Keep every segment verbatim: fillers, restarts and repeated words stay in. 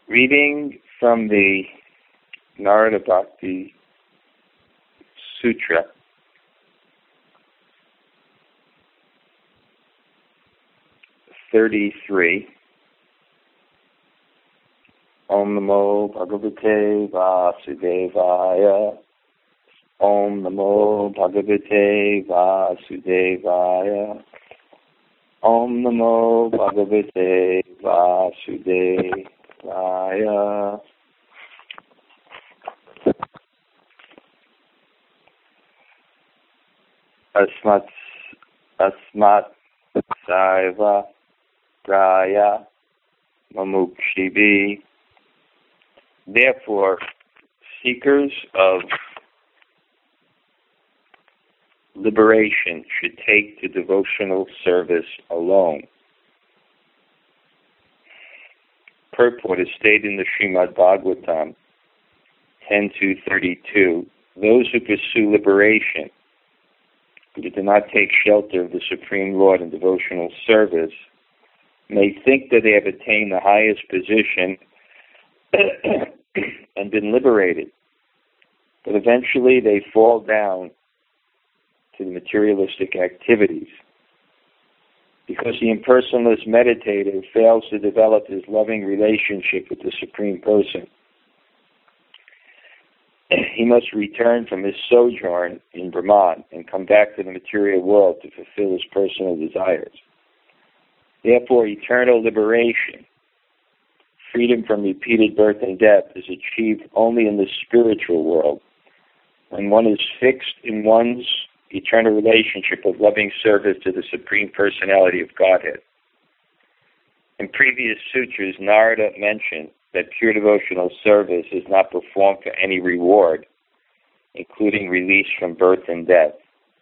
Reading from the Narada Bhakti Sutra, thirty-three. Om Namo Bhagavate Vasudevaya. Om Namo Bhagavate Vasudevaya. Om Namo Bhagavate Vasudevaya. Asmat Asmat Saiva Raya Mamukshibi. Therefore, seekers of liberation should take to devotional service alone. Purport is stated in the Srimad Bhagavatam ten two thirty-two. Those who pursue liberation, who do not take shelter of the Supreme Lord in devotional service, may think that they have attained the highest position and been liberated, but eventually they fall down to the materialistic activities. Because the impersonalist meditator fails to develop his loving relationship with the Supreme Person, he must return from his sojourn in Brahman and come back to the material world to fulfill his personal desires. Therefore, eternal liberation, freedom from repeated birth and death, is achieved only in the spiritual world, when one is fixed in one's eternal relationship of loving service to the Supreme Personality of Godhead. In previous sutras, Narada mentioned that pure devotional service is not performed for any reward, including release from birth and death.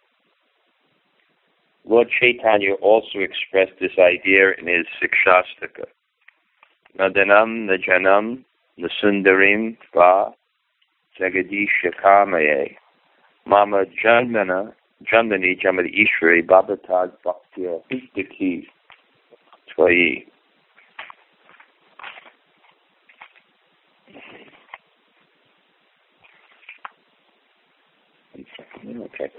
Lord Chaitanya also expressed this idea in his Sikshastaka. Nadanam najanam nasundarim va jagadisha kamaye mama janmana janmani jamad ishwari babatad bhaktya histaki twayi. Okay.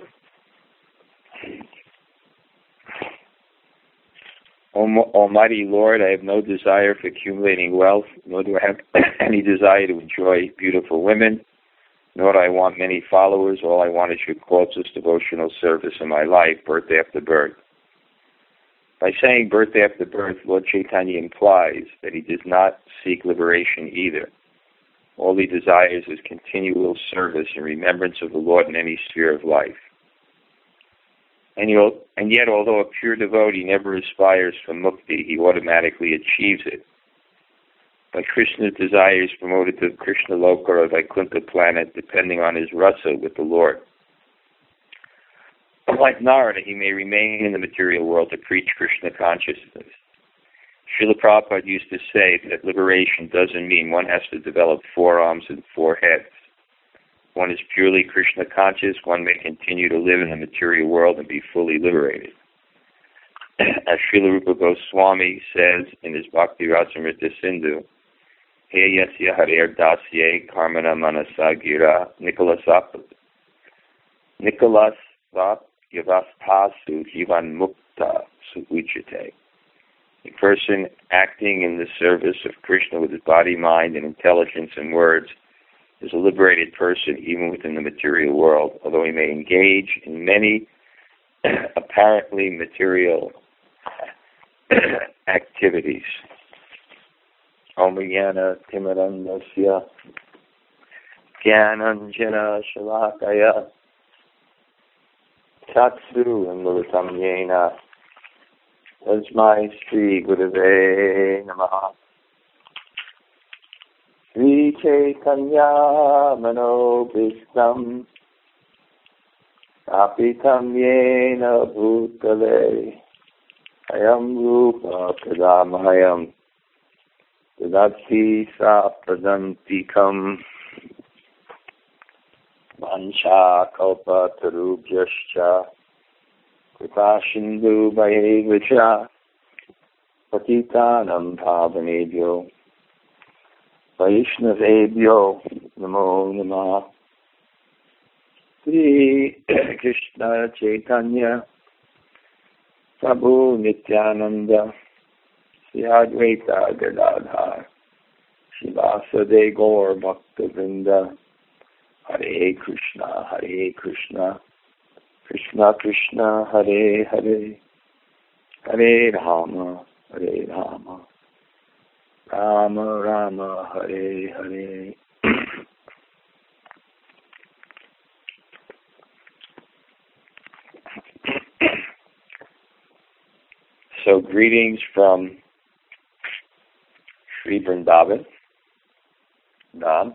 Almighty Lord, I have no desire for accumulating wealth, nor do I have any desire to enjoy beautiful women, nor do I want many followers. All I want is your closest devotional service in my life, birth after birth. By saying birth after birth, Lord Chaitanya implies that he does not seek liberation either. All he desires is continual service and remembrance of the Lord in any sphere of life. And, and yet, although a pure devotee never aspires for mukti, he automatically achieves it. By Krishna's desire is promoted to Krishna Loka or Vaikuntha planet, depending on his rasa with the Lord. Like Narada, he may remain in the material world to preach Krishna consciousness. Srila Prabhupada used to say that liberation doesn't mean one has to develop four arms and four heads. One is purely Krishna conscious, one may continue to live in the material world and be fully liberated. As Srila Rupa Goswami says in his Bhakti Rasamrita Sindhu, He yasya harer dasye karmana manasa gira nikolasap nikolasap yavastasu jivan mukta suuchate. A person acting in the service of Krishna with his body, mind, and intelligence and words is a liberated person even within the material world, although he may engage in many apparently material activities. Om Jnana Timirandasya Jnananjana Shalakaya Tatsu Amritam Yena Tasmai Sri Gurave Namaha. Sri Chaitanya Manobhistam Apitam Yena Bhutale Ayam Rupa Pradamahayam Dadati Sa Pradantikam Mancha Kalpa Tarubhyascha Kripashindu Bhayevacha Patitanam Bhavanebhyo Vaishnavebhyo Namo Namah. Sri Krishna Chaitanya Prabhu Nityananda Sri Advaita Gadadhar Srivasade Gaur Bhaktavinda. Hare Krishna, Hare Krishna, Krishna Krishna, Hare Hare, Hare Rama, Hare Rama, Rama Rama, Hare Hare. So greetings from Sri Vrindavan, Nam.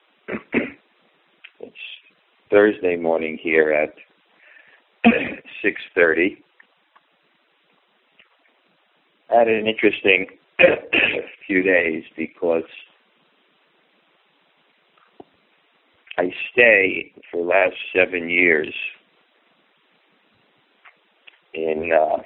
It's Thursday morning here at six thirty. I had an interesting few days because I stay for the last seven years in a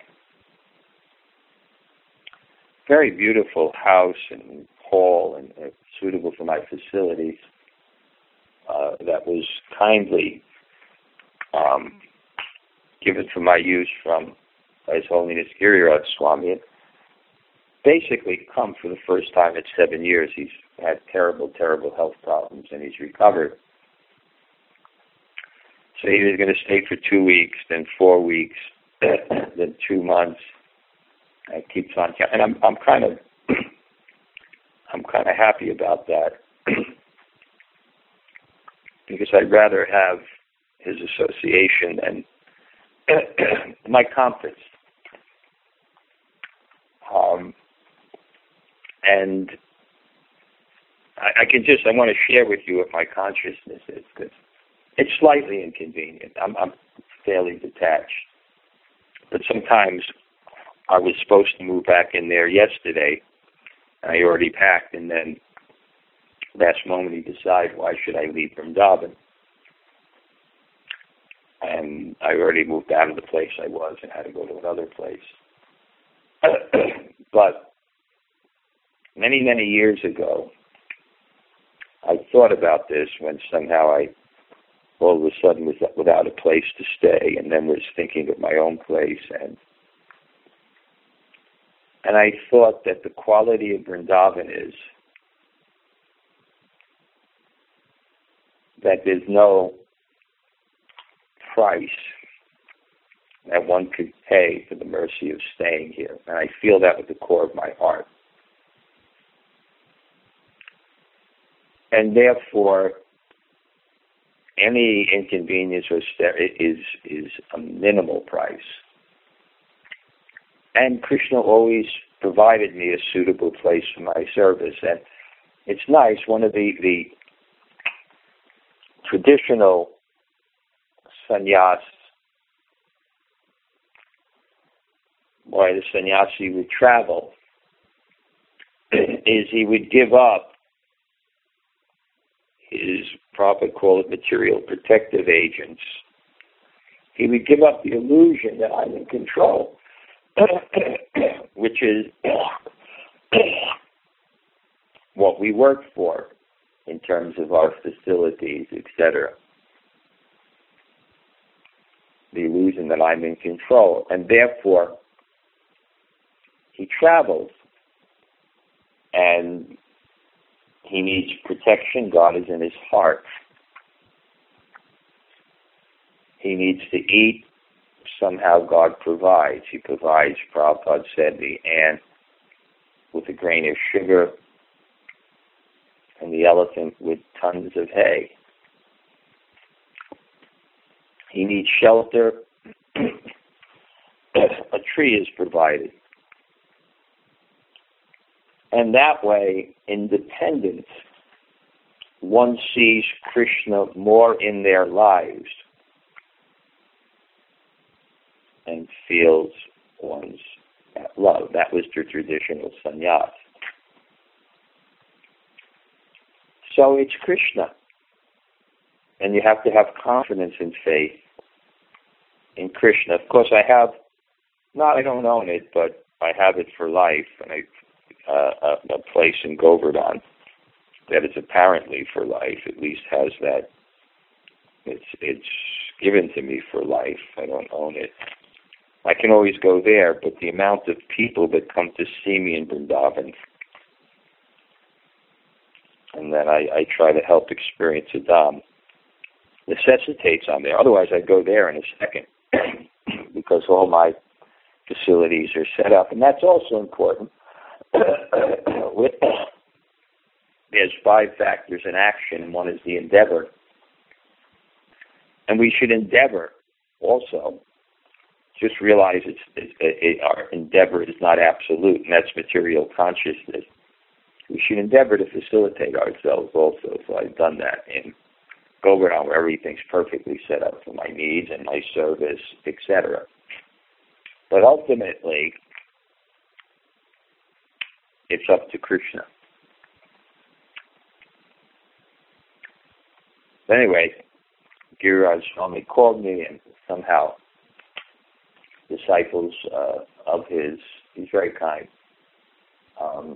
very beautiful house and hall and uh, suitable for my facilities. Uh, that was kindly um, given for my use from His Holiness Giriraj Swami. It basically come for the first time in seven years. He's had terrible, terrible health problems, and he's recovered. So he was going to stay for two weeks, then four weeks, then two months. It keeps on, and I'm I'm kind of I'm kind of happy about that. Because I'd rather have his association than my comforts. Um, and I, I can just, I want to share with you what my consciousness is, because it's slightly inconvenient. I'm, I'm fairly detached. But sometimes I was supposed to move back in there yesterday. I already packed, and then last moment he decided, why should I leave Vrindavan? And I already moved out of the place I was and had to go to another place. But many, many years ago, I thought about this when somehow I all of a sudden was without a place to stay, and then was thinking of my own place. And and I thought that the quality of Vrindavan is that there's no price that one could pay for the mercy of staying here. And I feel that with the core of my heart. And therefore, any inconvenience or st- is is a minimal price. And Krishna always provided me a suitable place for my service. And it's nice, one of the, the traditional sannyas, why the sannyasi would travel, is he would give up his, Prabhupada call it material protective agents. He would give up the illusion that I'm in control, which is what we work for in terms of our facilities, et cetera. The illusion that I'm in control. And therefore, he travels and he needs protection. God is in his heart. He needs to eat. Somehow God provides. He provides, Prabhupada said, the ant with a grain of sugar and the elephant with tons of hay. He needs shelter. A tree is provided. And that way, independence, one sees Krishna more in their lives and feels one's love. That was the traditional sannyas. So it's Krishna. And you have to have confidence and faith in Krishna. Of course, I have, not I don't own it, but I have it for life, and I uh, a, a place in Govardhan. that is apparently for life, at least has that. It's it's given to me for life. I don't own it. I can always go there, but the amount of people that come to see me in Vrindavan, and then I, I try to help experience a Dham, necessitates I'm there. Otherwise, I'd go there in a second because all my facilities are set up, and that's also important. There's five factors in action, and one is the endeavor. And we should endeavor also. Just realize it's, it, it, our endeavor is not absolute, and that's material consciousness. We should endeavor to facilitate ourselves also. So I've done that in Govardhan, where everything's perfectly set up for my needs and my service, et cetera. But ultimately, it's up to Krishna. But anyway, Giriraj Swami called me, and somehow disciples uh, of his, he's very kind, um,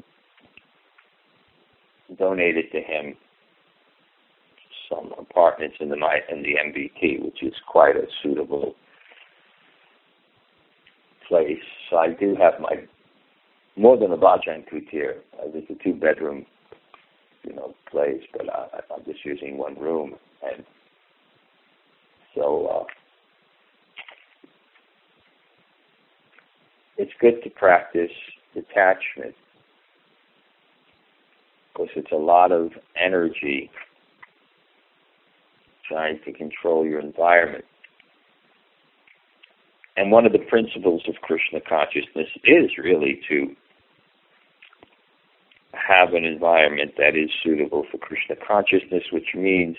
donated to him some apartments in the in the M B T, which is quite a suitable place. So I do have my, more than a Bhajan Kutir, uh, it's a two-bedroom, you know, place, but I, I'm just using one room, and so uh, it's good to practice detachment, because it's a lot of energy trying to control your environment. And one of the principles of Krishna consciousness is really to have an environment that is suitable for Krishna consciousness, which means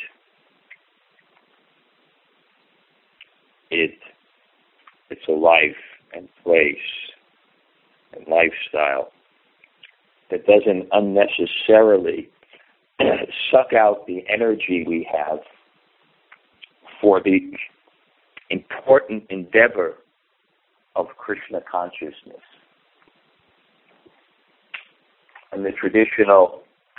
it it's a life and place and lifestyle that doesn't unnecessarily suck out the energy we have for the important endeavor of Krishna consciousness. And the traditional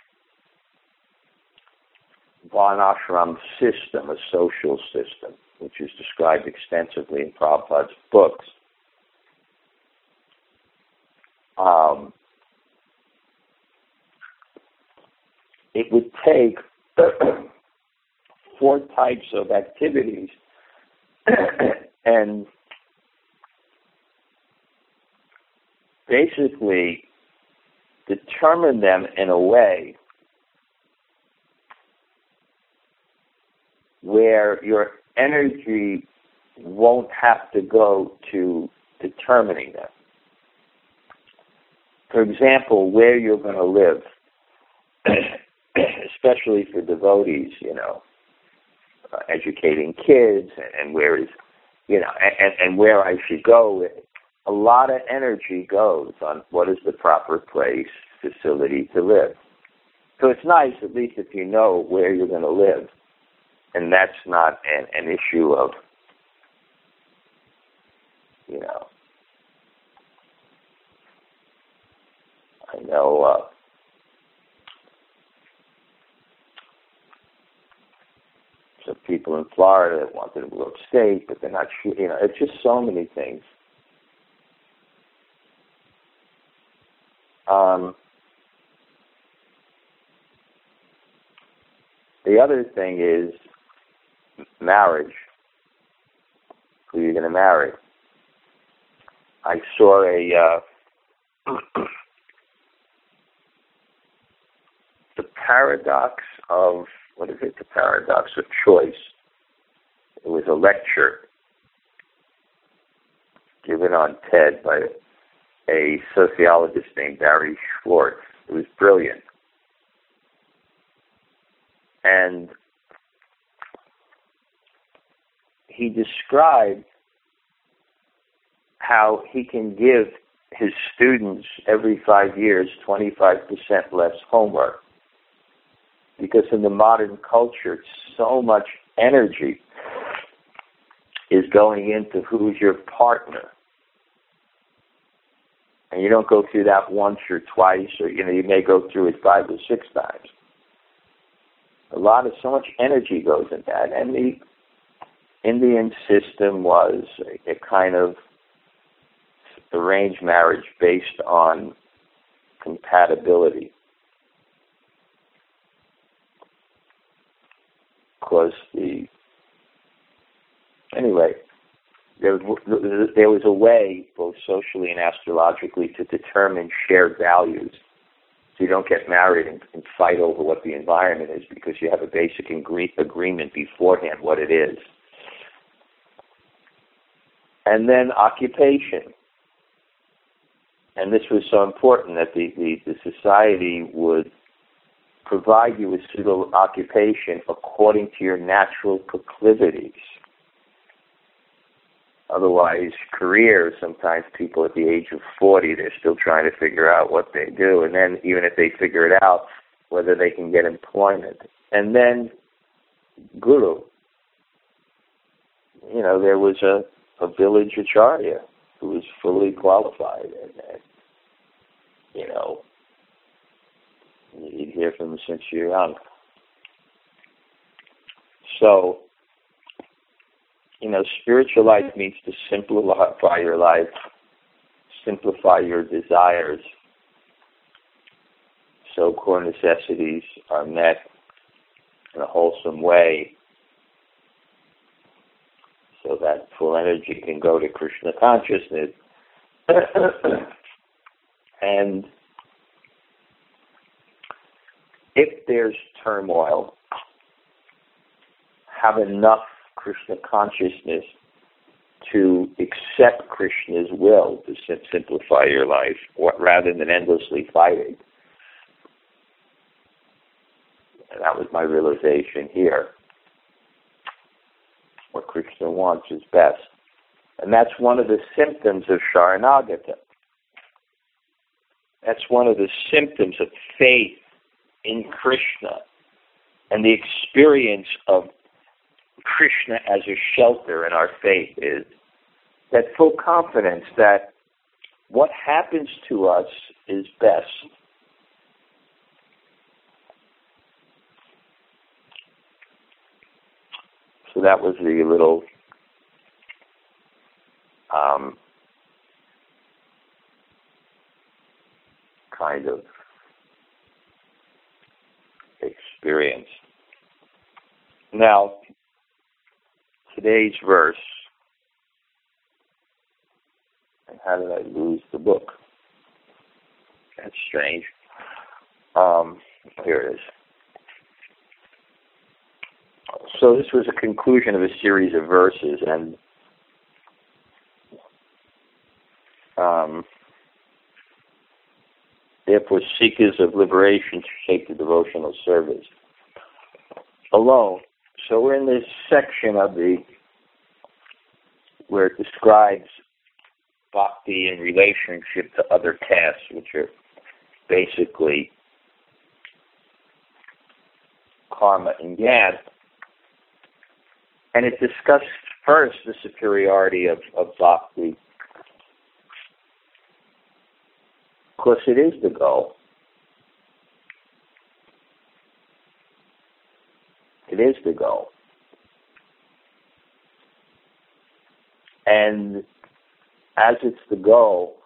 Varnashram system, a social system, which is described extensively in Prabhupada's books, um, it would take four types of activities and basically determine them in a way where your energy won't have to go to determining them. For example, where you're going to live, especially for devotees, you know, uh, educating kids, and, and where is, you know, and, and where I should go. A lot of energy goes on what is the proper place, facility to live. So it's nice, at least if you know where you're going to live, and that's not an, an issue of, you know, I know uh, some people in Florida that wanted to move upstate, but they're not sure, you know, it's just so many things. Um, the other thing is marriage. Who you're going to marry. I saw a uh, the paradox of, what is it? The paradox of choice. It was a lecture given on TED by a sociologist named Barry Schwartz. It was brilliant. And he described how he can give his students every five years twenty-five percent less homework. Because in the modern culture, so much energy is going into who's your partner. And you don't go through that once or twice, or you know, you may go through it five or six times. A lot of, so much energy goes in that. And the Indian system was a, a kind of arranged marriage based on compatibility. Because the, anyway, there, there was a way, both socially and astrologically, to determine shared values. So you don't get married and, and fight over what the environment is, because you have a basic agree, agreement beforehand what it is. And then occupation. And this was so important that the, the, the society would provide you with suitable occupation according to your natural proclivities. Otherwise, careers, sometimes people at the age of forty, they're still trying to figure out what they do. And then even if they figure it out, whether they can get employment. And then guru. You know, there was a, a village acharya who was fully qualified. And, and you know, you'd hear from him since you're young. So, you know, spiritual life means to simplify your life, simplify your desires, so core necessities are met in a wholesome way, so that full energy can go to Krishna consciousness. And if there's turmoil, have enough Krishna consciousness to accept Krishna's will to sim- simplify your life, rather than endlessly fighting. And that was my realization here. What Krishna wants is best. And that's one of the symptoms of Sharanagata. That's one of the symptoms of faith in Krishna and the experience of Krishna as a shelter in our faith is that full confidence that what happens to us is best. So that was the little um, kind of experience. Now, today's verse, and how did I lose the book? That's strange. Um, here it is. So this was a conclusion of a series of verses, and um, therefore seekers of liberation take the devotional service alone. So we're in this section of the where it describes bhakti in relationship to other castes, which are basically karma and jnana. And it discussed first the superiority of, of bhakti, because it is the goal. It is the goal. And as it's the goal,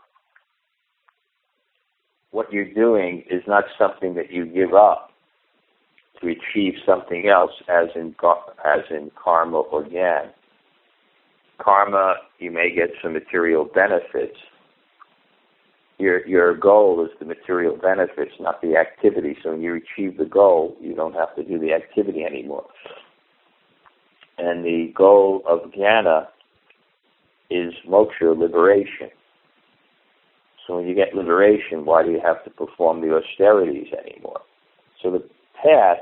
what you're doing is not something that you give up to achieve something else, as in as in karma or jnana. Karma, you may get some material benefits. Your your goal is the material benefits, not the activity. So when you achieve the goal, you don't have to do the activity anymore. And the goal of jnana is moksha, liberation. So when you get liberation, why do you have to perform the austerities anymore? So the path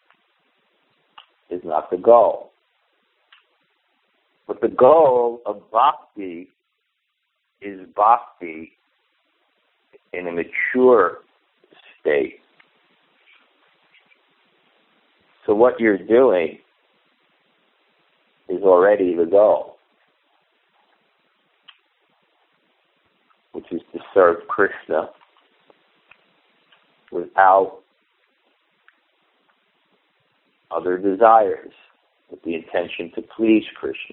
is not the goal. But the goal of bhakti is bhakti in a mature state. So what you're doing is already the goal, which is to serve Krishna without other desires with the intention to please Krishna.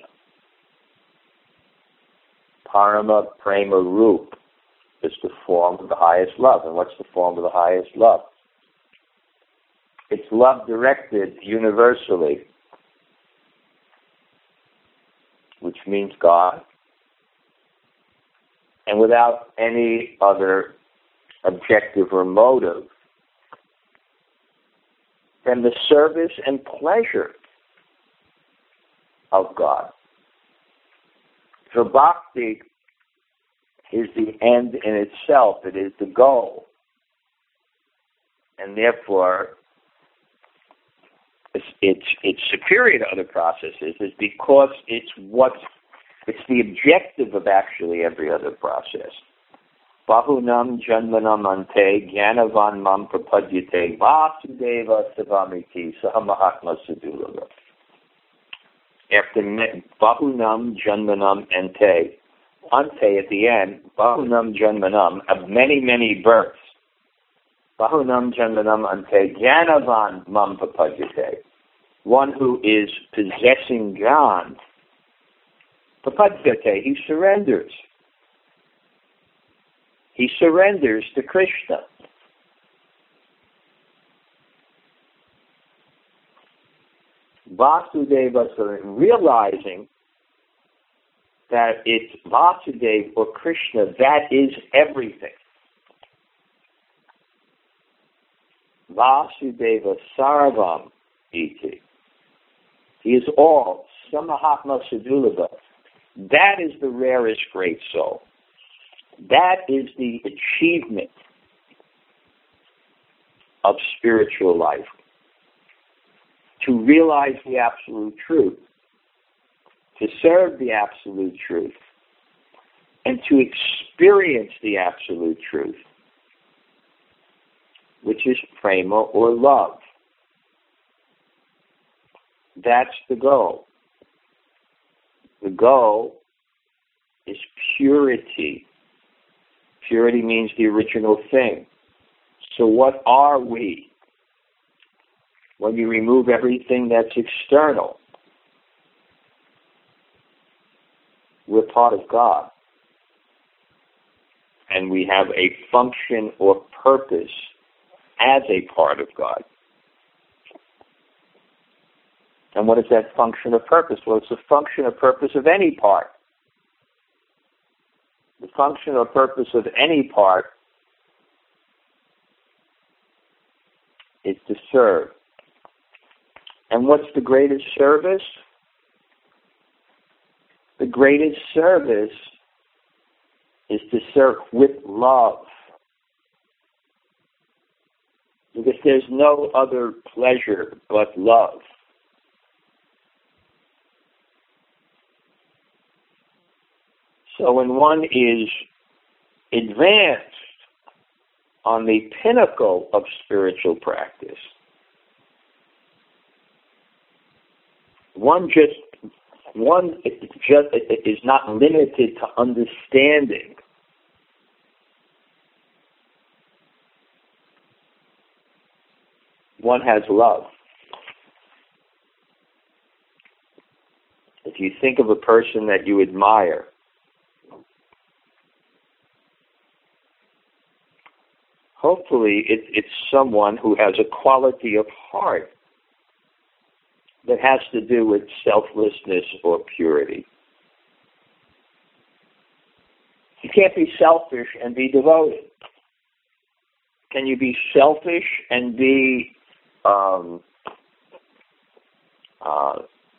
Parama Prema Rup is the form of the highest love. And what's the form of the highest love? It's love directed universally, which means God, and without any other objective or motive than the service and pleasure of God. So bhakti is the end in itself. It is the goal. And therefore, it's, it's, it's superior to other processes is because it's what, it's the objective of actually every other process. Bahunam janmanam ante gyanavan mam prapadyate vasudeva savamiti sahamahatma sadulava. After bahunam janmanam ante, ante at the end, bahunam janmanam, of many, many births. Bahunam janmanam ante gyanavan mam prapadyate. One who is possessing Gyan, prapadyate, he surrenders. He surrenders to Krishna. Vasudeva, realizing that it's Vasudeva or Krishna, that is everything. Vasudeva Sarvam iti. He is all. Samahatma Sadulava. That is the rarest great soul. That is the achievement of spiritual life. To realize the absolute truth, to serve the absolute truth, and to experience the absolute truth, which is prema or love. That's the goal. The goal is purity. Purity means the original thing. So what are we? When you remove everything that's external, we're part of God. And we have a function or purpose as a part of God. And what is that function or purpose? Well, it's the function or purpose of any part. The function or purpose of any part is to serve. And what's the greatest service? The greatest service is to serve with love. Because there's no other pleasure but love. So when one is advanced on the pinnacle of spiritual practice, one just one just is not limited to understanding. One has love. If you think of a person that you admire, hopefully it, it's someone who has a quality of heart that has to do with selflessness or purity. You can't be selfish and be devoted. Can you be selfish and be um, uh,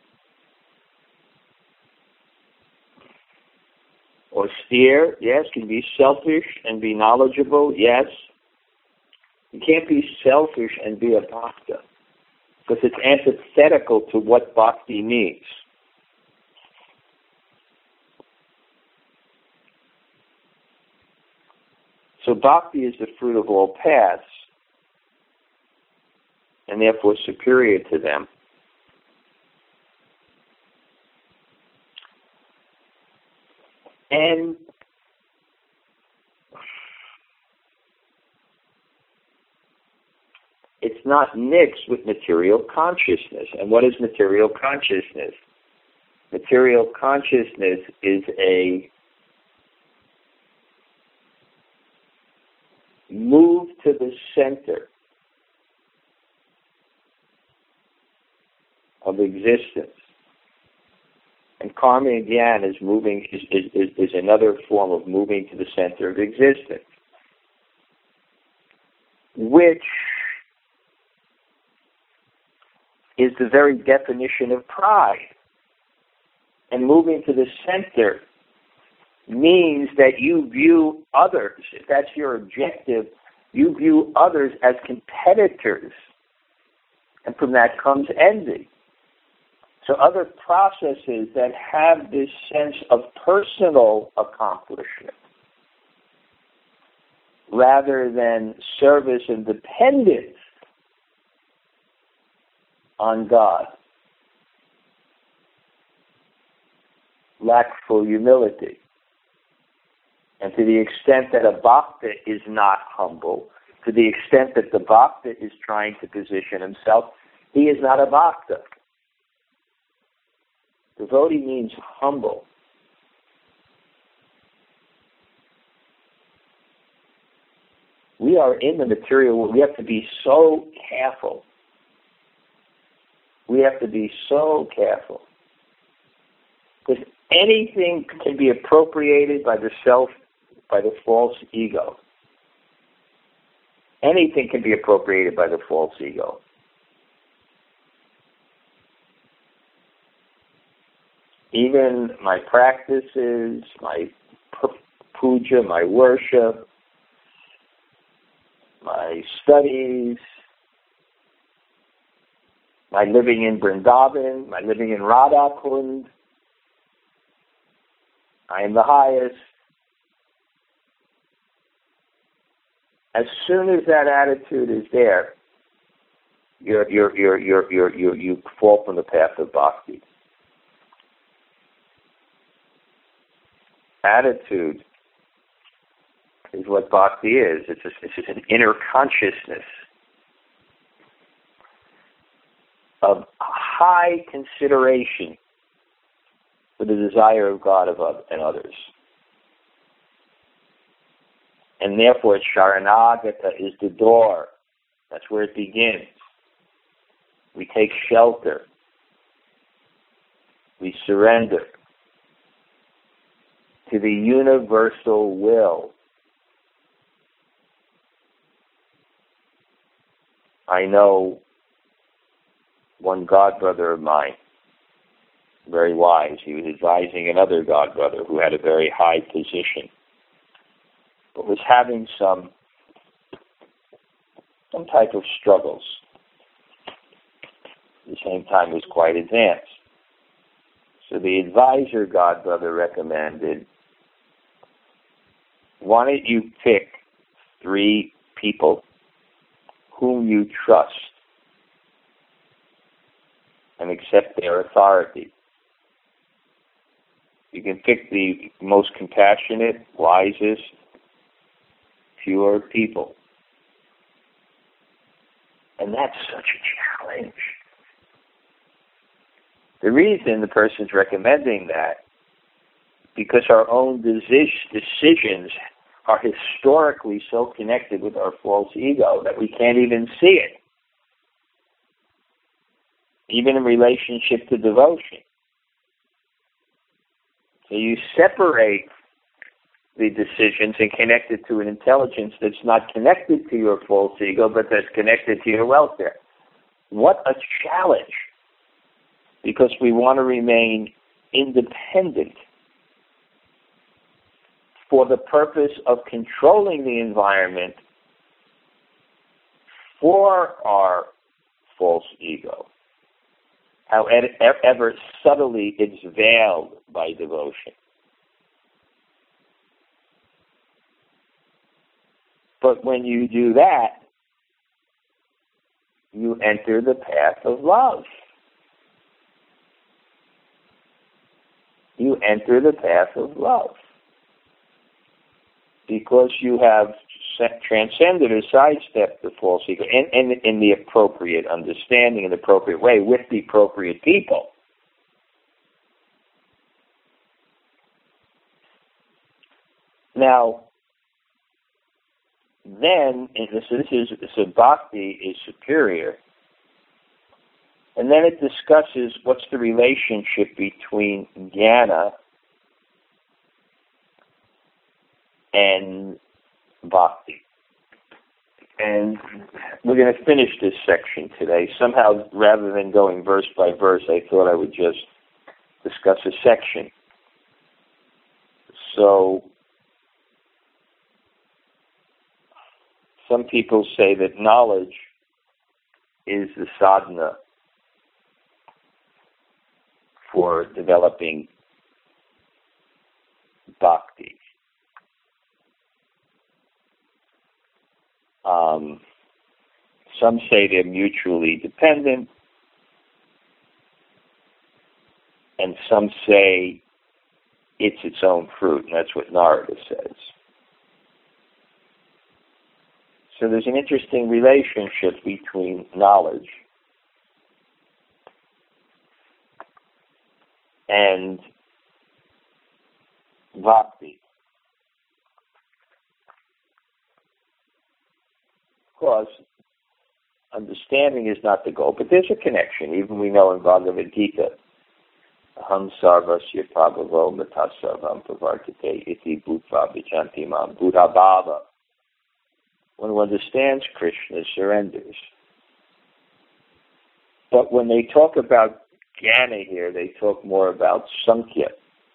austere? Yes. Can you be selfish and be knowledgeable? Yes. You can't be selfish and be a bhakta, because it's antithetical to what bhakti means. So bhakti is the fruit of all paths, and therefore superior to them. And it's not mix with material consciousness. And what is material consciousness? Material consciousness is a move to the center of existence. And karma again is moving is, is, is another form of moving to the center of existence, which is the very definition of pride. And moving to the center means that you view others, if that's your objective, you view others as competitors. And from that comes envy. So other processes that have this sense of personal accomplishment rather than service and dependence on God lack full humility. And to the extent that a bhakta is not humble, to the extent that the bhakta is trying to position himself, he is not a bhakta. Devotee means humble. We are in the material world. We have to be so careful. We have to be so careful. Because anything can be appropriated by the self, by the false ego. Anything can be appropriated by the false ego. Even my practices, my puja, my worship, my studies, my living in Vrindavan, my living in Radha Kund, I am the highest. As soon as that attitude is there, you're, you're, you're, you're, you're, you're, you fall from the path of bhakti. Attitude is what bhakti is. It's, a, it's just an inner consciousness of high consideration for the desire of God and others. And therefore, Sharanagata is the door. That's where it begins. We take shelter. We surrender to the universal will. I know one godbrother of mine, very wise. He was advising another godbrother who had a very high position, but was having some some type of struggles. At the same time, was quite advanced. So the advisor godbrother recommended, why don't you pick three people whom you trust and accept their authority. You can pick the most compassionate, wisest, pure people. And that's such a challenge. The reason the person's recommending that, because our own decisions are historically so connected with our false ego that we can't even see it, even in relationship to devotion. So you separate the decisions and connect it to an intelligence that's not connected to your false ego, but that's connected to your welfare. What a challenge, because we want to remain independent for the purpose of controlling the environment for our false ego. However subtly it's veiled by devotion. But when you do that, you enter the path of love. You enter the path of love. Because you have transcended or sidestepped the false ego in, in, in the appropriate understanding, in the appropriate way, with the appropriate people. Now, then, this is, so bhakti is superior, and then it discusses what's the relationship between jnana and bhakti. And we're going to finish this section today. Somehow, rather than going verse by verse, I thought I would just discuss a section. So, some people say that knowledge is the sadhana for developing bhakti. Um, some say they're mutually dependent, and some say it's its own fruit, and that's what Narada says. So there's an interesting relationship between knowledge and bhakti. Of course, understanding is not the goal, but there's a connection. Even we know in Bhagavad Gita, Aham sarvasya prabhavo matasarvam pravartate iti bhutva vijanti mam buddha bhava. One who understands Krishna surrenders. But when they talk about jnana here, they talk more about sankhya,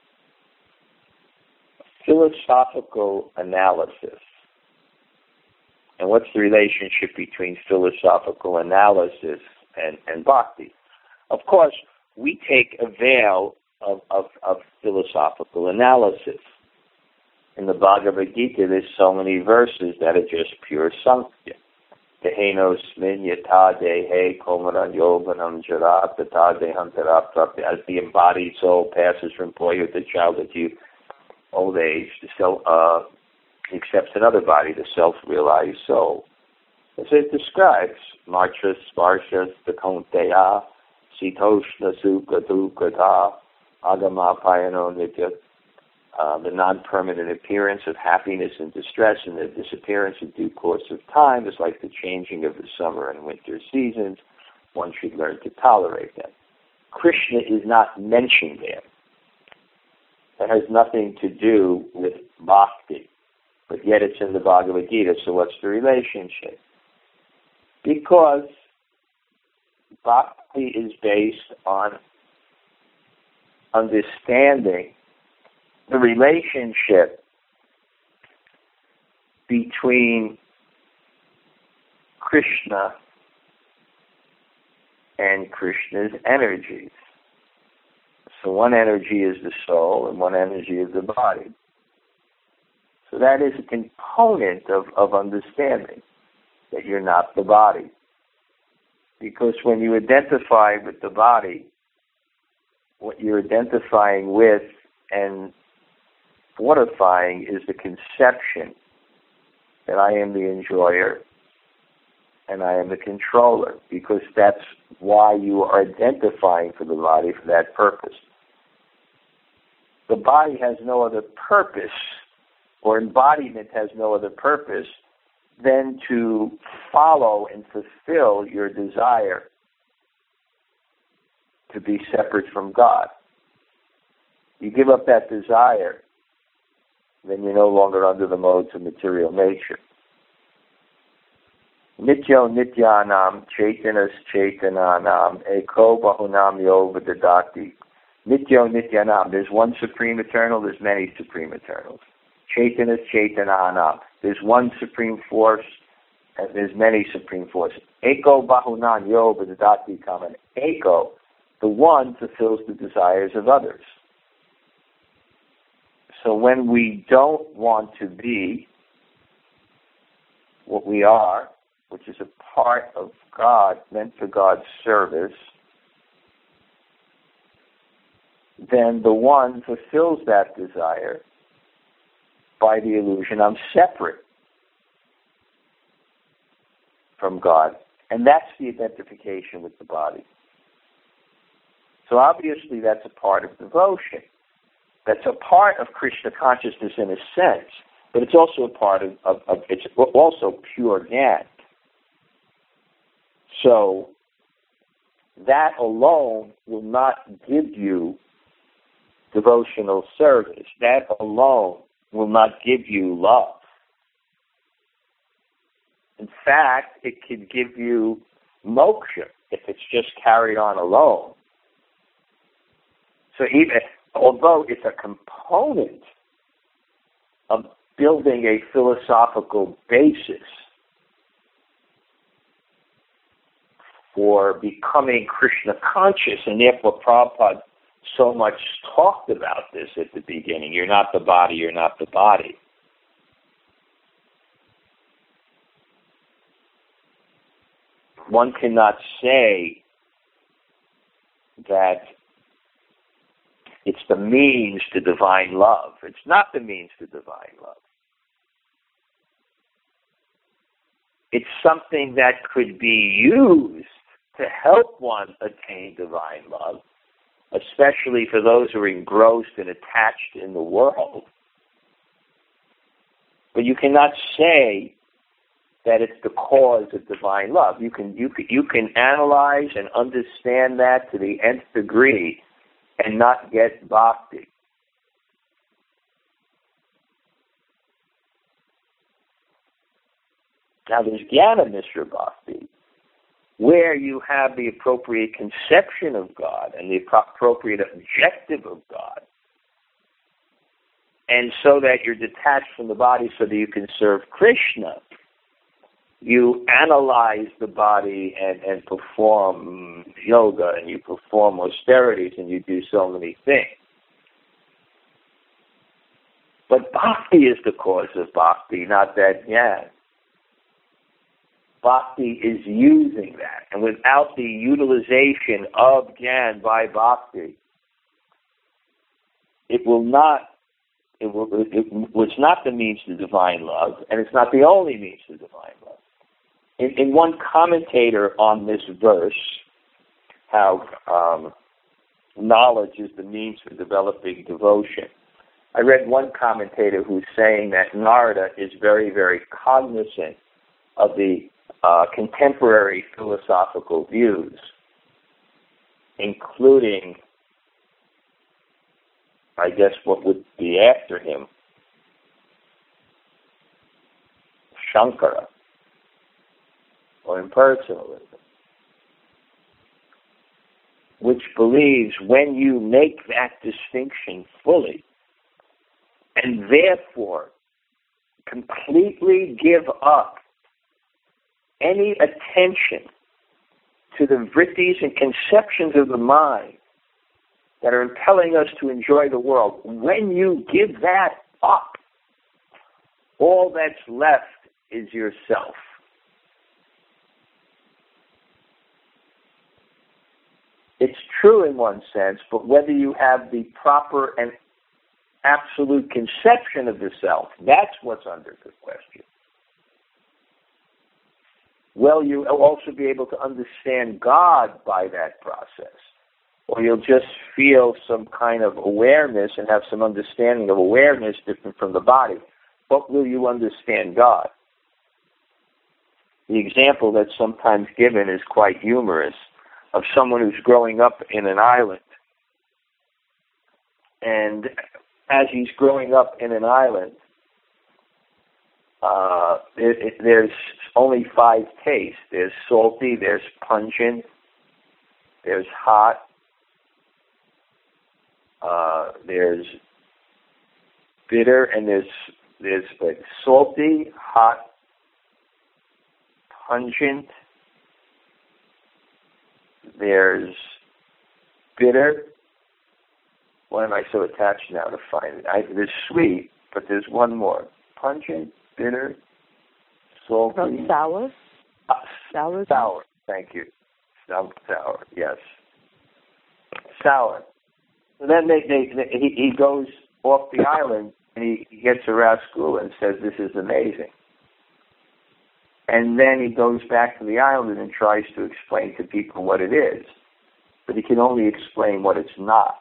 philosophical analysis. And what's the relationship between philosophical analysis and, and bhakti? Of course, we take a veil of, of, of philosophical analysis. In the Bhagavad Gita, there's so many verses that are just pure sankhya. Dehenos min yata dehe komaran yovanam jara tata dehantara prapya. As the embodied soul passes from boyhood to childhood to old age, the self uh, accepts another body, the self-realized soul. As it describes, marcha sparsha stakonteya sitoshna sukha dukkata agama payano nitya. Uh, the non-permanent appearance of happiness and distress and the disappearance in due course of time is like the changing of the summer and winter seasons. One should learn to tolerate them. Krishna is not mentioned there. That has nothing to do with bhakti, but yet it's in the Bhagavad Gita, so what's the relationship? Because bhakti is based on understanding the relationship between Krishna and Krishna's energies. So one energy is the soul and one energy is the body. So that is a component of, of understanding that you're not the body. Because when you identify with the body, what you're identifying with and fortifying is the conception that I am the enjoyer and I am the controller, because that's why you are identifying for the body for that purpose. The body has no other purpose, or embodiment has no other purpose than to follow and fulfill your desire to be separate from God. You give up that desire, then you're no longer under the modes of material nature. Nityo nityanam chaitanas chaitananam eko bahunam yo vidadati. Nityo nityanam. There's one supreme eternal, there's many supreme eternals. Chaitanas chaitananam. There's one supreme force, and there's many supreme forces. Eko bahunam yo vidadati kaman. Eko, the one fulfills the desires of others. So when we don't want to be what we are, which is a part of God, meant for God's service, then the one fulfills that desire by the illusion I'm separate. from God. And that's the identification with the body. So obviously that's a part of devotion. That's a part of Krishna consciousness in a sense, but it's also a part of, of, of it's also pure Gyan. So that alone will not give you devotional service. That alone will not give you love. In fact, it can give you moksha if it's just carried on alone. So even, although it's a component of building a philosophical basis for becoming Krishna conscious, and therefore Prabhupada so much talked about this at the beginning. You're not the body, you're not the body. One cannot say that it's the means to divine love. It's not the means to divine love. It's something that could be used to help one attain divine love, especially for those who are engrossed and attached in the world. But you cannot say that it's the cause of divine love. You can you can, you can analyze and understand that to the nth degree and not get bhakti. Now there's Jnana Mishra Bhakti, where you have the appropriate conception of God and the appropriate objective of God, and so that you're detached from the body so that you can serve Krishna. You analyze the body and, and perform yoga, and you perform austerities, and you do so many things. But bhakti is the cause of bhakti, not that jnana. Bhakti is using that. And without the utilization of jnana by bhakti, it will not, it, will, it was not the means to divine love, and it's not the only means to divine love. In, in one commentator on this verse, how um, knowledge is the means for developing devotion, I read one commentator who's saying that Narada is very, very cognizant of the uh, contemporary philosophical views, including, I guess, what would be after him, Shankara, or impersonalism, which believes when you make that distinction fully, and therefore completely give up any attention to the vrittis and conceptions of the mind that are impelling us to enjoy the world, when you give that up, all that's left is yourself. It's true in one sense, but whether you have the proper and absolute conception of the self, that's what's under the question. Will you also be able to understand God by that process? Or you'll just feel some kind of awareness and have some understanding of awareness different from the body. But will you understand God? The example that's sometimes given is quite humorous, of someone who's growing up in an island. And as he's growing up in an island, uh, it, it, there's only five tastes. There's salty, there's pungent, there's hot, uh, there's bitter, and there's there's like salty, hot, pungent, there's bitter. Why am I so attached now to find it? I, there's sweet, but there's one more. Pungent, bitter, salty. From sour? Uh, sour? Sour, thank you. Sour, sour, yes. Sour. So then they, they, they, he, he goes off the island, and he, he gets a rascal and says, this is amazing. And then he goes back to the island and tries to explain to people what it is. But he can only explain what it's not.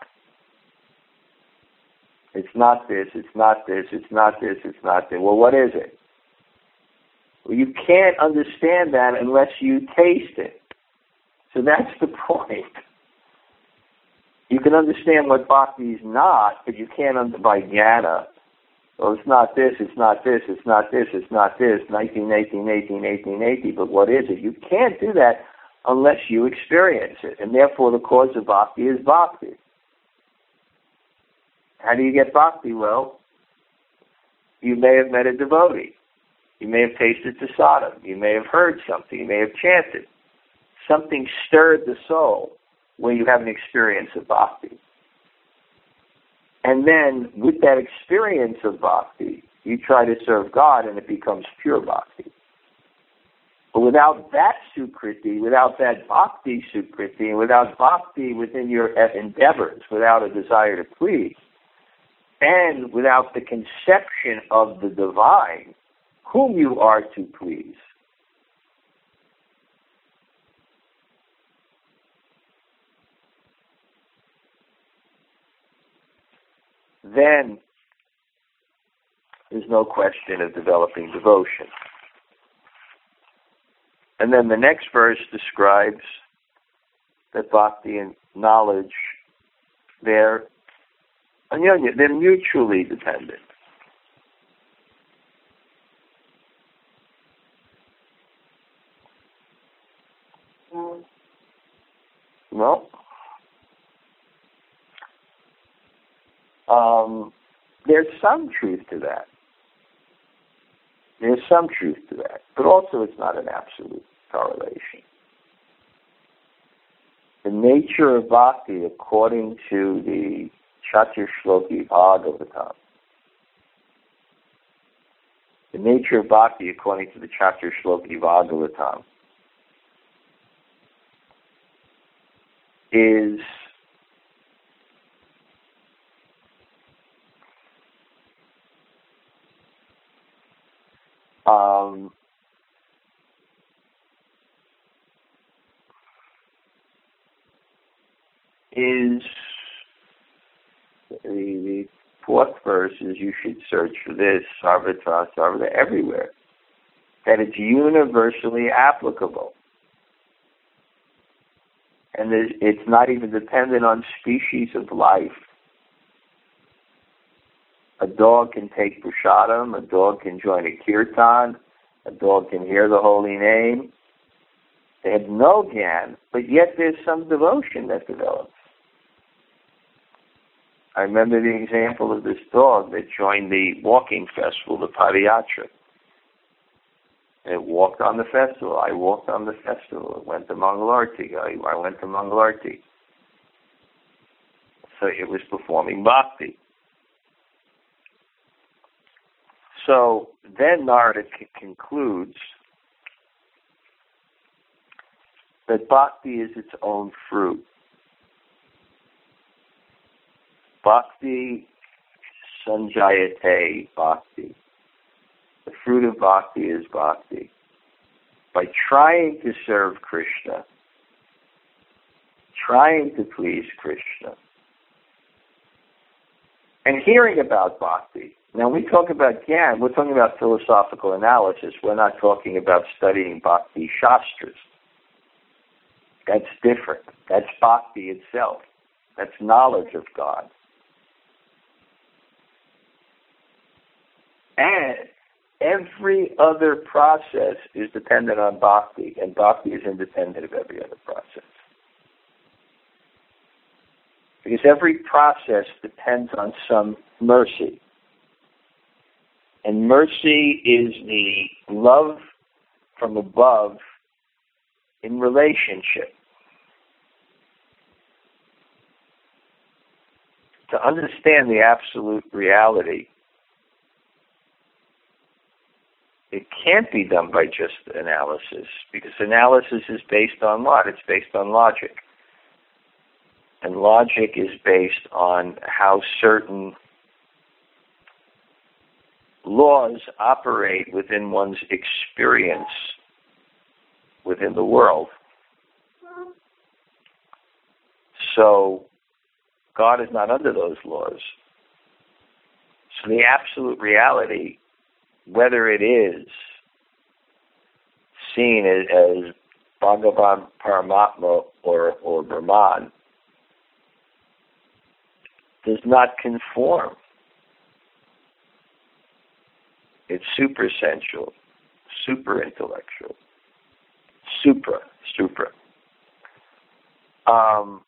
It's not this, it's not this, it's not this, it's not this. Well, what is it? Well, you can't understand that unless you taste it. So that's the point. You can understand what bhakti is not, but you can't understand by jnana. Well, it's not this, it's not this, it's not this, it's not this, nineteen, eighteen, eighteen, eighteen, eighteen, but what is it? You can't do that unless you experience it. And therefore the cause of bhakti is bhakti. How do you get bhakti? Well, you may have met a devotee. You may have tasted prasadam. You may have heard something. You may have chanted. Something stirred the soul where you have an experience of bhakti. And then with that experience of bhakti, you try to serve God and it becomes pure bhakti. But without that sukriti, without that bhakti sukriti, and without bhakti within your endeavors, without a desire to please, and without the conception of the divine, whom you are to please, then there's no question of developing devotion. And then the next verse describes that bhakti and knowledge, they're, they're mutually dependent. Well, um, there's some truth to that. There's some truth to that. But also it's not an absolute correlation. The nature of bhakti, according to the Chaturshloki Bhagavatam, the nature of bhakti, according to the Chaturshloki Bhagavatam, is um, is the, the fourth verse is you should search for this, sarvatra, sarvata, everywhere, that it's universally applicable. And it's not even dependent on species of life. A dog can take prasadam, a dog can join a kirtan, a dog can hear the holy name. They have no gyan, but yet there's some devotion that develops. I remember the example of this dog that joined the walking festival, the Padayatra. It walked on the festival. I walked on the festival. It went to Mangalarti. I, I went to Mangalarti. So it was performing bhakti. So then Narada c- concludes that bhakti is its own fruit. Bhakti sanjayate bhakti. The fruit of bhakti is bhakti. By trying to serve Krishna, trying to please Krishna, and hearing about bhakti. Now, when we talk about Gyan, we're talking about philosophical analysis. We're not talking about studying bhakti shastras. That's different. That's bhakti itself. That's knowledge of God. And every other process is dependent on bhakti, and bhakti is independent of every other process. Because every process depends on some mercy. And mercy is the love from above in relationship. To understand the absolute reality, it can't be done by just analysis, because analysis is based on what? It's based on logic. And logic is based on how certain laws operate within one's experience within the world. So God is not under those laws. So the absolute reality, whether it is seen as, as Bhagavan Paramatma or, or Brahman, does not conform. It's supersensual, super intellectual, supra, supra. Um,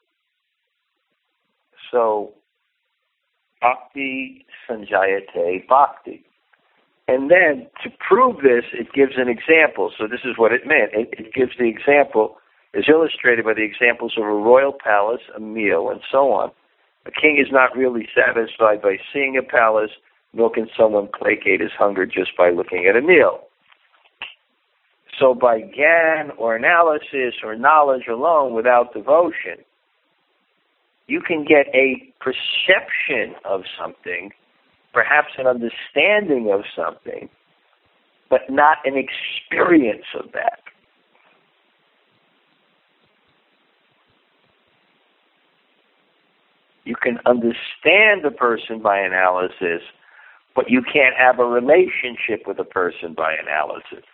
so, bhakti sanjayate bhakti. And then, to prove this, it gives an example. So this is what it meant. It, it gives the example, is illustrated by the examples of a royal palace, a meal, and so on. A king is not really satisfied by seeing a palace, nor can someone placate his hunger just by looking at a meal. So by gyan or analysis or knowledge alone without devotion, you can get a perception of something, perhaps an understanding of something, but not an experience of that. You can understand a person by analysis, but you can't have a relationship with a person by analysis.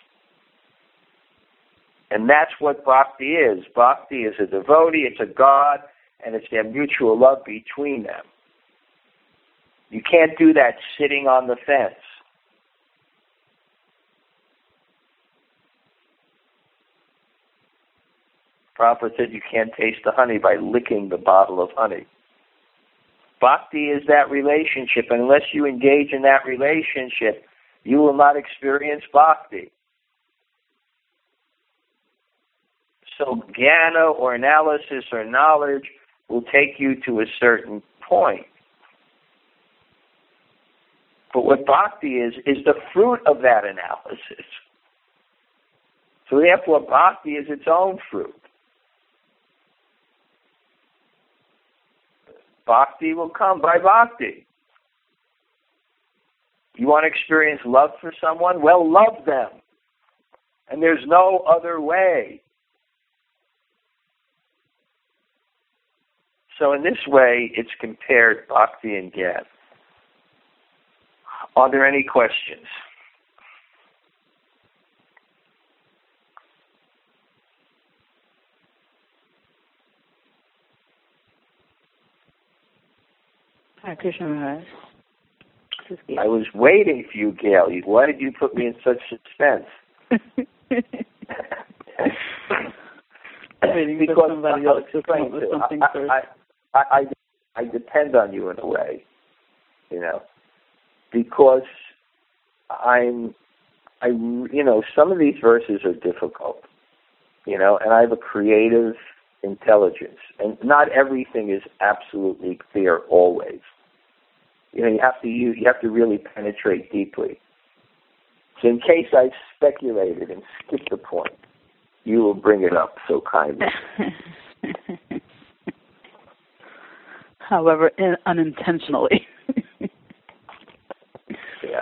And that's what bhakti is. Bhakti is a devotee, it's a God, and it's their mutual love between them. You can't do that sitting on the fence. Prabhupada said you can't taste the honey by licking the bottle of honey. Bhakti is that relationship, and unless you engage in that relationship, you will not experience bhakti. So jnana or analysis or knowledge will take you to a certain point. But what bhakti is, is the fruit of that analysis. So therefore, bhakti is its own fruit. Bhakti will come by bhakti. You want to experience love for someone? Well, love them. And there's no other way. So in this way, it's compared bhakti and gyan. Are there any questions? Hi, Krishna Maharaj. I was waiting for you, Gail. Why did you put me in such suspense? Waiting because for somebody else to come up with something I, first. I, I, I, I depend on you in a way, you know, because I'm, I, you know, some of these verses are difficult, you know, and I have a creative intelligence, and not everything is absolutely clear always. You know, you have to use, you have to really penetrate deeply. So in case I've speculated and skipped a point, you will bring it up so kindly. However, in, unintentionally. Yeah.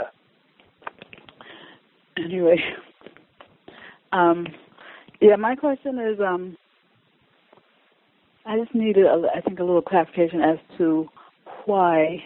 Anyway, um, yeah, my question is, um, I just needed, a, I think, a little clarification as to why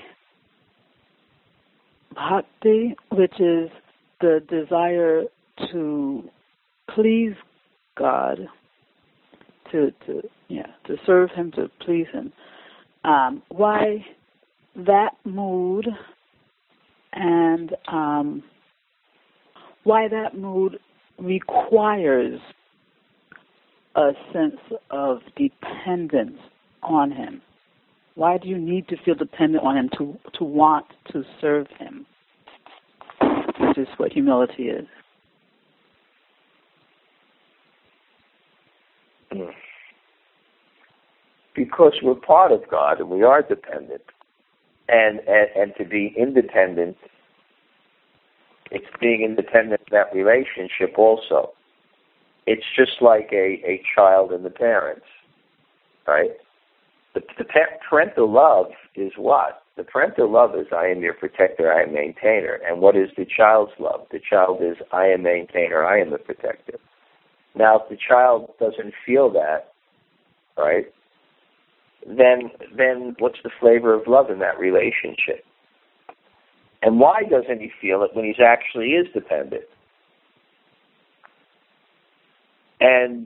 bhakti, which is the desire to please God, to to yeah, to serve Him, to please Him, um, why that mood and um, why that mood requires a sense of dependence on Him. Why do you need to feel dependent on Him to to want to serve Him? Which is what humility is. Because we're part of God and we are dependent. And, and, and to be independent, it's being independent in that relationship also. It's just like a, a child and the parents, right? The, the parental love is what? The parental love is, I am your protector, I am maintainer. And what is the child's love? The child is, I am maintainer, I am the protector. Now, if the child doesn't feel that, right, then then what's the flavor of love in that relationship? And why doesn't he feel it when he actually is dependent? And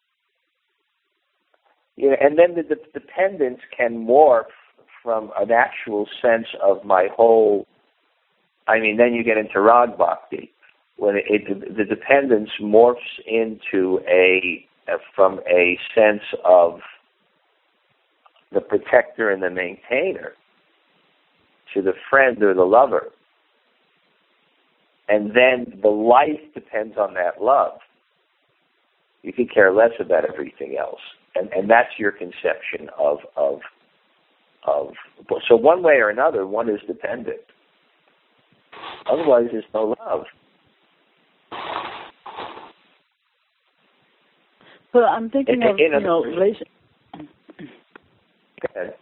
you know, and then the, the dependence can morph from an actual sense of my whole, I mean, then you get into Rag Bhakti, when it, it, the dependence morphs into a, a, from a sense of the protector and the maintainer to the friend or the lover. And then the life depends on that love. You could care less about everything else. And, and that's your conception of, of Of, so one way or another, one is dependent. Otherwise, there's no love. But I'm thinking in, of, in you know, relation. Go ahead.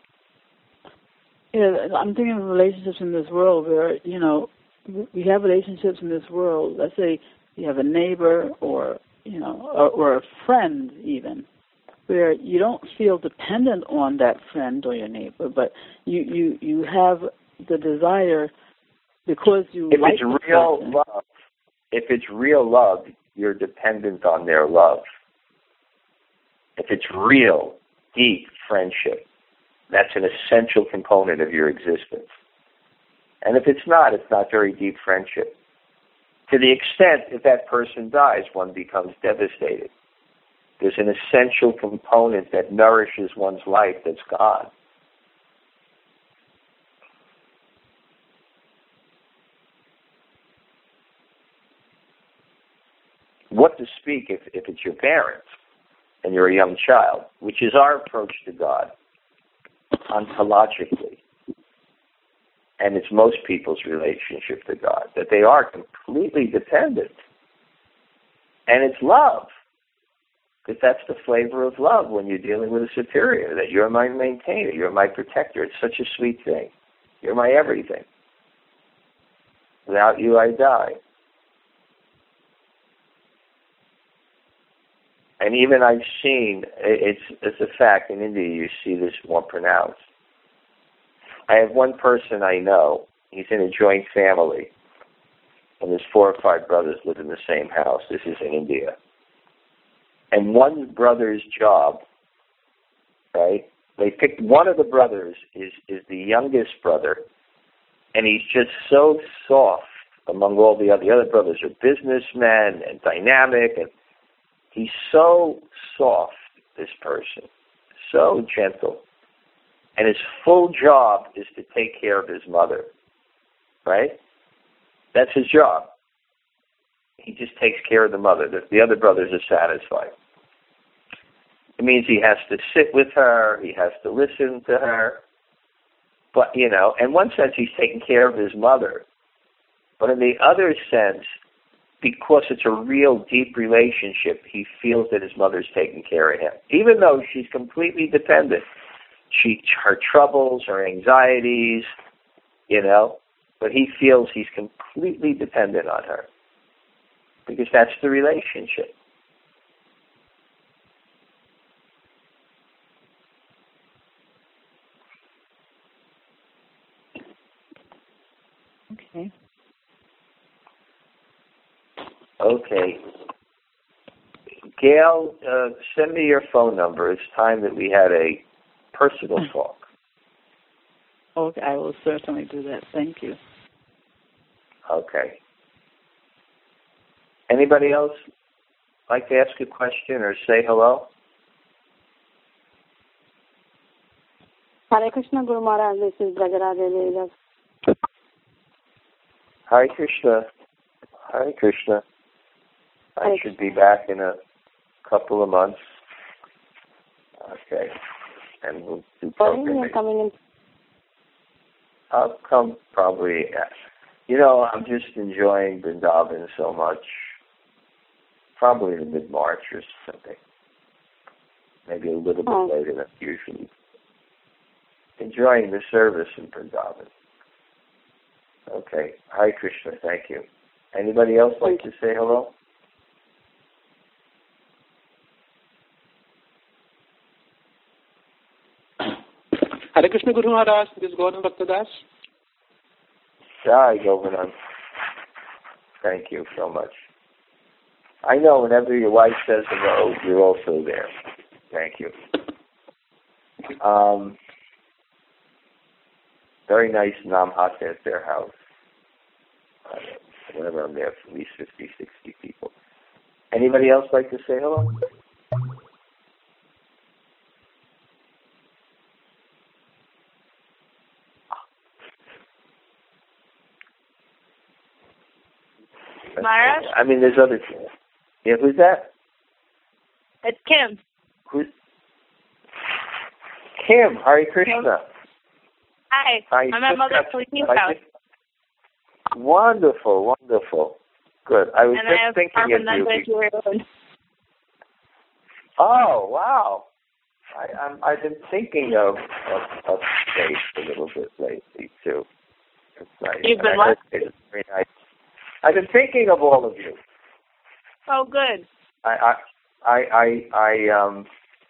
Yeah, I'm thinking of relationships in this world where, you know, we have relationships in this world. Let's say you have a neighbor or, you know, or, or a friend even, where you don't feel dependent on that friend or your neighbor, but you, you, you have the desire because you if like it's the real person. love, if it's real love, you're dependent on their love. If it's real, deep friendship, that's an essential component of your existence. And if it's not, it's not very deep friendship. To the extent, if that person dies, one becomes devastated. There's an essential component that nourishes one's life that's God. What to speak if, if it's your parents and you're a young child, which is our approach to God, ontologically. And it's most people's relationship to God, that they are completely dependent. And it's love. Because that's the flavor of love when you're dealing with a superior, that you're my maintainer, you're my protector. It's such a sweet thing. You're my everything. Without you, I die. And even I've seen, it's, it's a fact, in India you see this more pronounced. I have one person I know, he's in a joint family, and his four or five brothers live in the same house. This is in India. And one brother's job, right, they picked one of the brothers is, is the youngest brother, and he's just so soft among all the other, the other brothers are businessmen and dynamic, and he's so soft, this person, so gentle. And his full job is to take care of his mother, right? That's his job. He just takes care of the mother. The, the other brothers are satisfied. It means he has to sit with her, he has to listen to her. But, you know, in one sense he's taking care of his mother. But in the other sense, because it's a real deep relationship, he feels that his mother's taking care of him. Even though she's completely dependent. She, her troubles, her anxieties, you know, but he feels he's completely dependent on her. Because that's the relationship. Okay. Okay. Gail, uh, send me your phone number. It's time that we had a personal talk. Okay, I will certainly do that. Thank you. Okay. Anybody else like to ask a question or say hello? Hare Krishna, Guru Maharaj. This is Brajaraj. Hare Krishna. Hare Krishna. I Hare should be back in a couple of months. Okay. And we'll do When you're programming. coming in? I'll come probably. You know, I'm just enjoying Vrindavan so much. Probably in mid-March or something. Maybe a little bit Oh. later than usually. enjoying the service in Vrindavan. Okay. Hare Krishna. Thank you. Anybody else like to say hello? Hare Krishna Guru Maharaj, this is Gordon Bhaktadas. Jai Govardhan. Thank you so much. I know whenever your wife says hello, you're also there. Thank you. Um, very nice Namhat at their house. Uh, whenever I'm there, at least fifty, sixty people. Anybody else like to say hello? Maharaj? I mean, there's other people. Yeah, who's that? It's Kim. Who's Kim? Hare Krishna. Hi. I I'm at Mother Kalini's house. Wonderful, wonderful. Good. I was and just I have thinking of you. Oh, wow. I, I'm, I've been thinking of, of, of space a little bit lately, too. It's nice. You've been and what? It's very nice. I've been thinking of all of you. Oh, good. I, I, I, I, I um,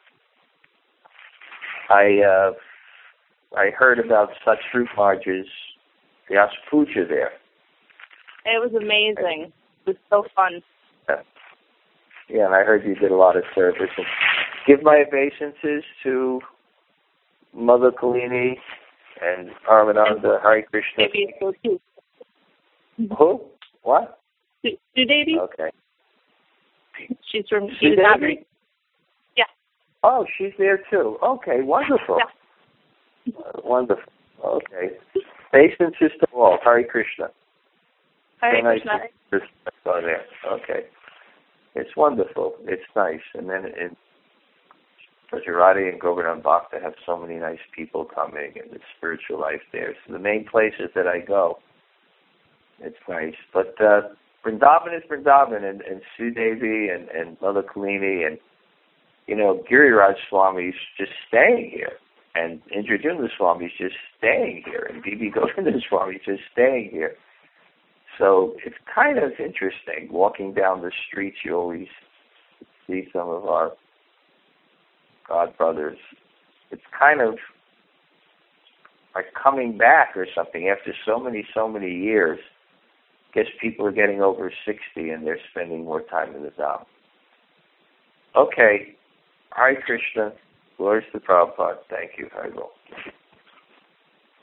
I, uh, I heard about such fruit marches, the Aspuja there. It was amazing. It was so fun. Yeah. yeah, and I heard you did a lot of service. And give my obeisances to Mother Kalini and Paramananda, Hare Krishna. Maybe so too. Who? What? Sue Devi? Okay. She's from Sue she's Devi? Yeah. Oh, she's there too. Okay, wonderful. Yeah. Uh, wonderful. Okay. Obeisances to all. Hare Krishna. Hare so nice Krishna. to go there. Okay. It's wonderful. It's nice. And then in Gujarati and Govardhan Bhakta have so many nice people coming and the spiritual life there. So the main places that I go, it's nice. But uh, Vrindavan is Vrindavan, and, and Sue Devi and, and Mother Kalini and, you know, Giriraj Swami's just staying here. And Indradyumna Swami's just staying here. And B B Govardhan Swami's just staying here. So it's kind of interesting. Walking down the streets, you always see some of our God brothers. It's kind of like coming back or something after so many, so many years. I guess people are getting over sixty and they're spending more time in the Dham. Okay. Hare Krishna. Glories to Prabhupada. Thank you. Hare Krishna.